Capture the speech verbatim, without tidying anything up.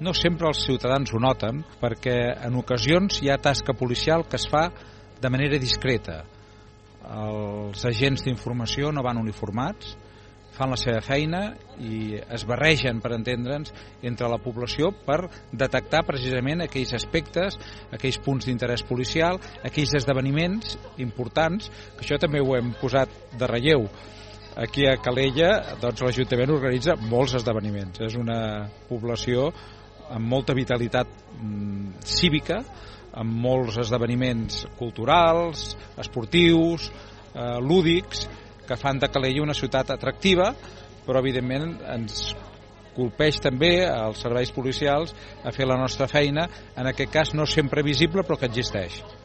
No sempre els ciutadans ho noten, perquè en ocasions hi ha tasca policial que es fa de manera discreta. Els agents d'informació no van uniformats, fan la seva feina i es barregen, per entendre'ns, entre la població per detectar precisament aquells aspectes, aquells punts d'interès policial, aquells esdeveniments importants, que això també ho hem posat de relleu. Aquí a Calella, doncs, l'Ajuntament organitza molts esdeveniments. És una població amb molta vitalitat mm, cívica, amb molts esdeveniments culturals, esportius, eh, lúdics, que fan de Calella una ciutat atractiva, però evidentment ens colpeix també als serveis policials a fer la nostra feina, en aquest cas no sempre visible, però que existeix.